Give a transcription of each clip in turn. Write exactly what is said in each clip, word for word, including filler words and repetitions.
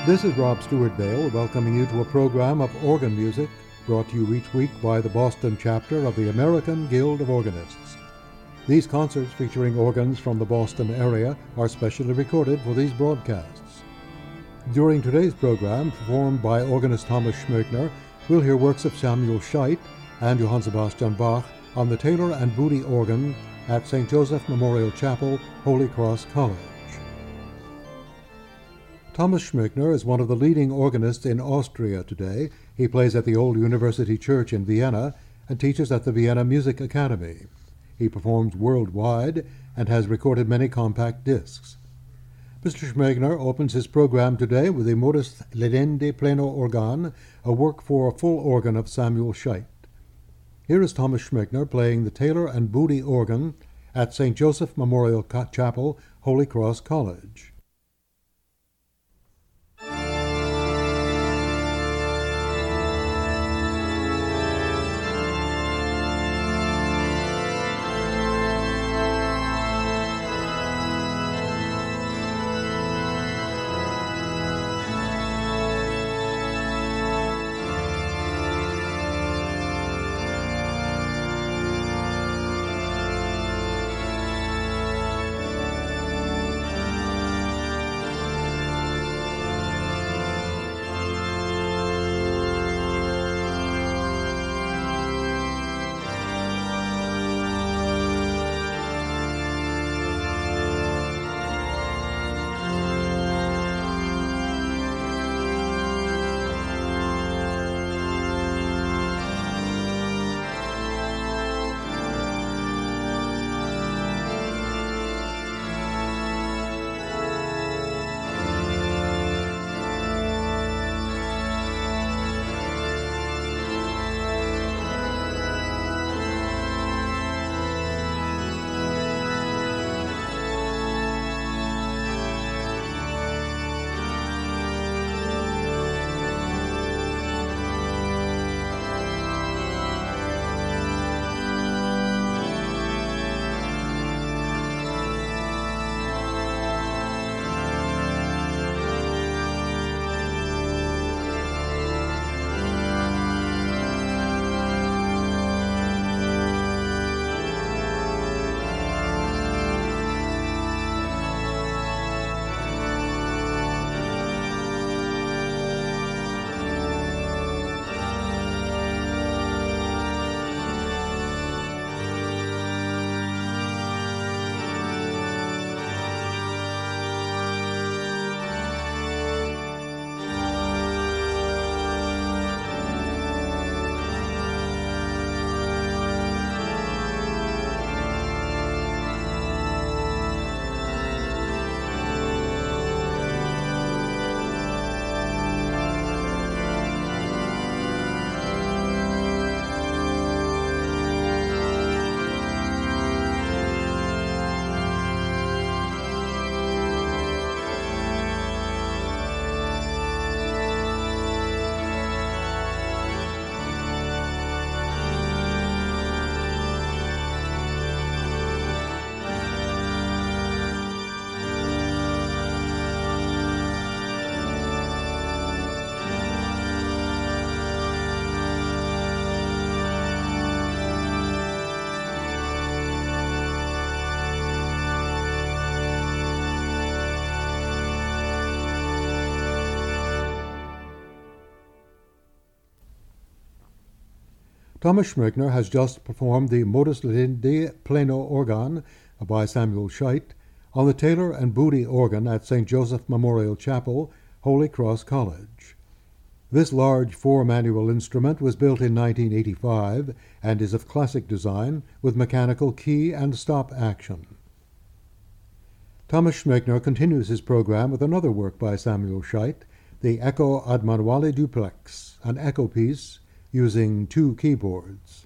This is Rob Stewart-Dale welcoming you to a program of organ music brought to you each week by the Boston chapter of the American Guild of Organists. These concerts featuring organs from the Boston area are specially recorded for these broadcasts. During today's program, performed by organist Thomas Schmoeckner, we'll hear works of Samuel Scheidt and Johann Sebastian Bach on the Taylor and Booty organ at Saint Joseph Memorial Chapel, Holy Cross College. Thomas Schmoeckner is one of the leading organists in Austria today. He plays at the Old University Church in Vienna and teaches at the Vienna Music Academy. He performs worldwide and has recorded many compact discs. Mister Schmoeckner opens his program today with the Modus Ledendi Pleno Organ, a work for a full organ of Samuel Scheidt. Here is Thomas Schmoeckner playing the Taylor and Booty organ at Saint Joseph Memorial Chapel, Holy Cross College. Thomas Schmoeckner has just performed the Modus Ledendi Pleno Organ by Samuel Scheidt on the Taylor and Booty organ at Saint Joseph Memorial Chapel, Holy Cross College. This large four-manual instrument was built in nineteen eighty-five and is of classic design with mechanical key and stop action. Thomas Schmoeckner continues his program with another work by Samuel Scheidt, the Echo ad Manuale Duplex, an echo piece using two keyboards.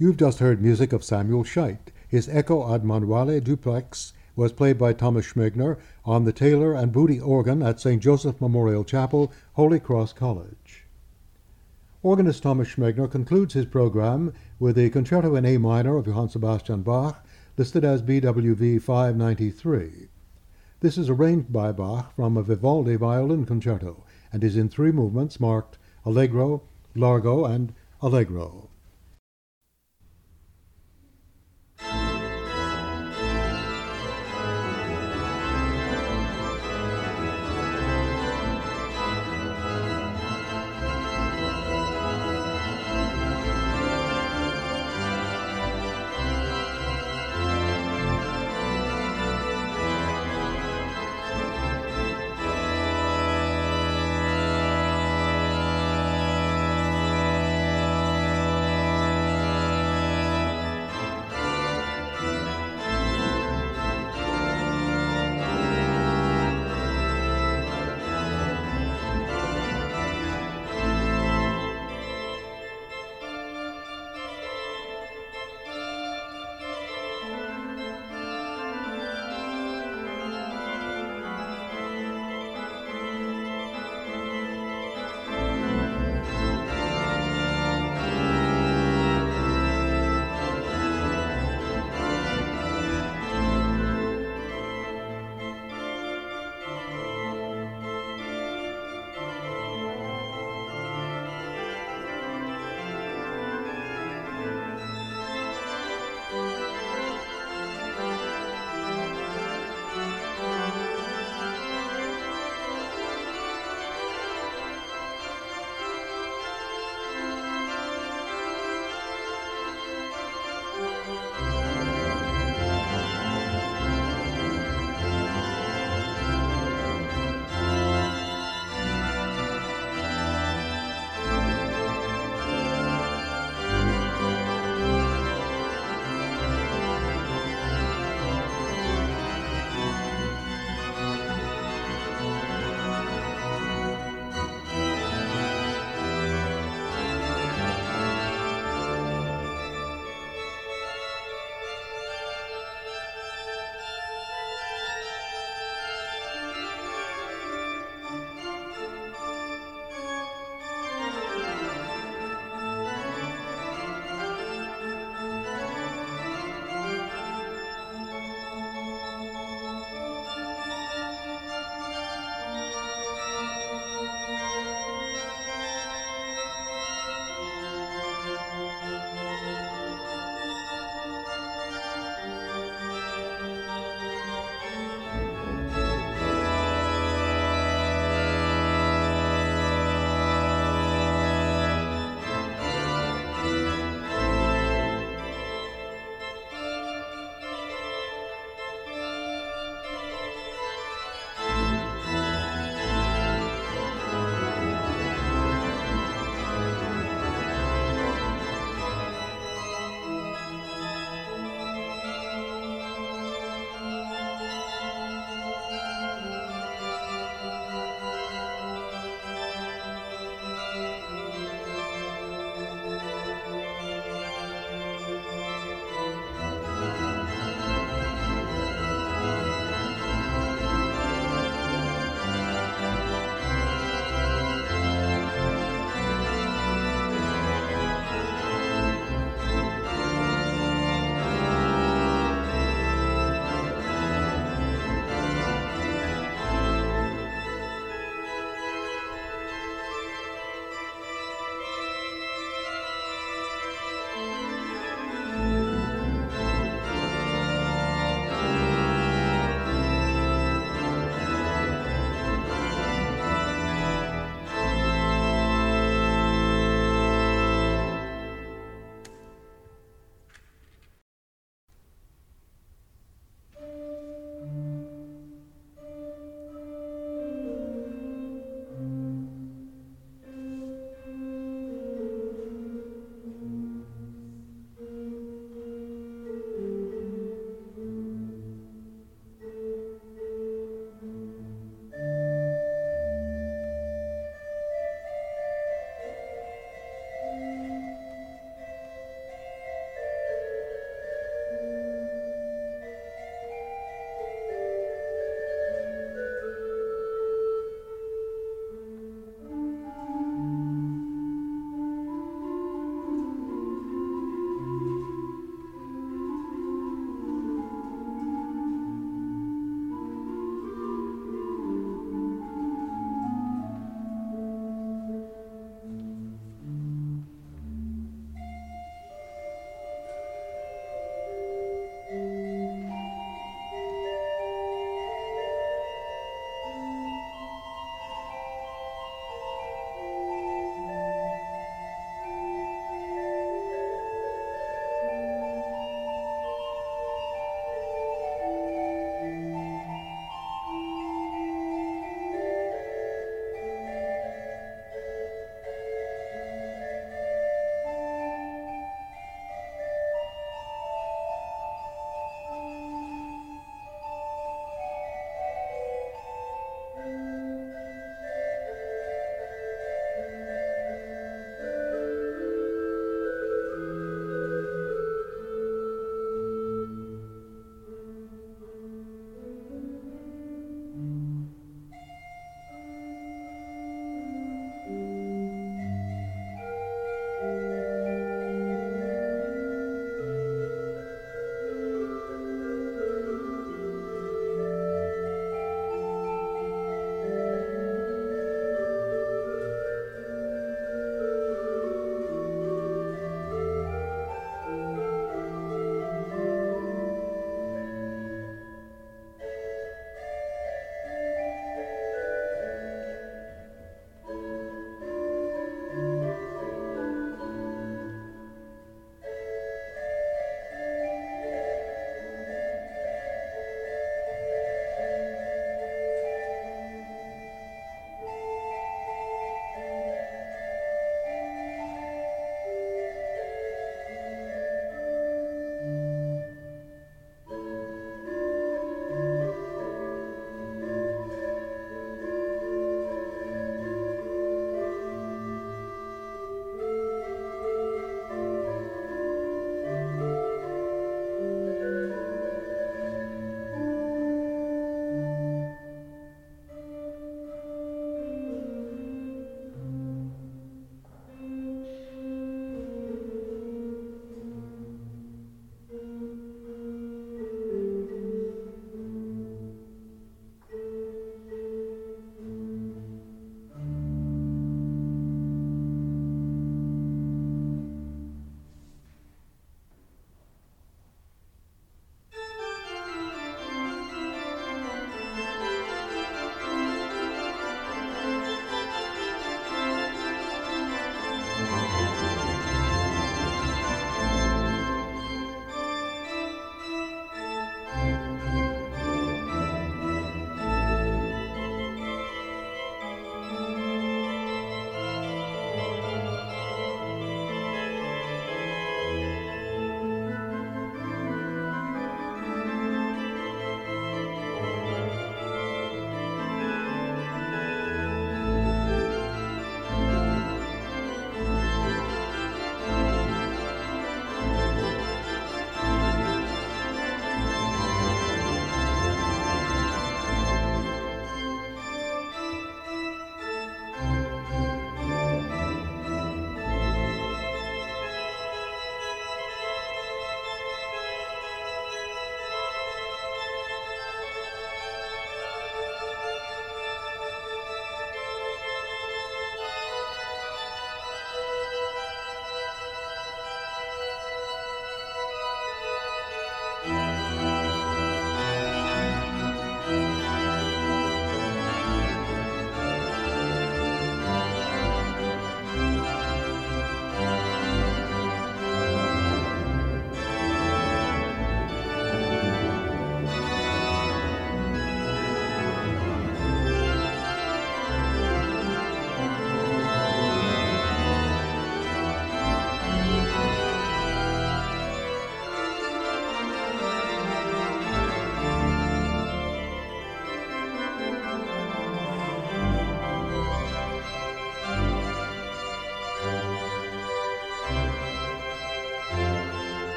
You've just heard music of Samuel Scheidt. His Eco ad Manuale Duplex was played by Thomas Schmegner on the Taylor and Booty organ at Saint Joseph Memorial Chapel, Holy Cross College. Organist Thomas Schmegner concludes his program with the Concerto in A minor of Johann Sebastian Bach, listed as B W V five ninety-three. This is arranged by Bach from a Vivaldi violin concerto and is in three movements marked Allegro, Largo, and Allegro.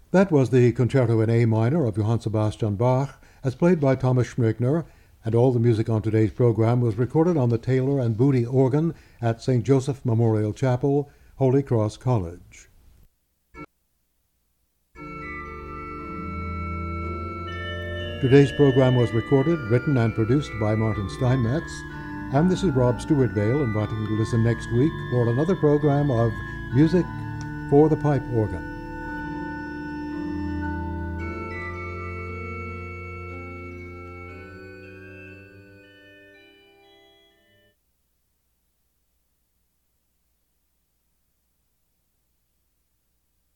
That was the Concerto in A minor of Johann Sebastian Bach, as played by Thomas Schmechner, and all the music on today's program was recorded on the Taylor and Booty organ at Saint Joseph Memorial Chapel, Holy Cross College. Today's program was recorded, written, and produced by Martin Steinmetz, and this is Rob Stewart-Vale inviting you to listen next week for another program of Music for the Pipe Organ.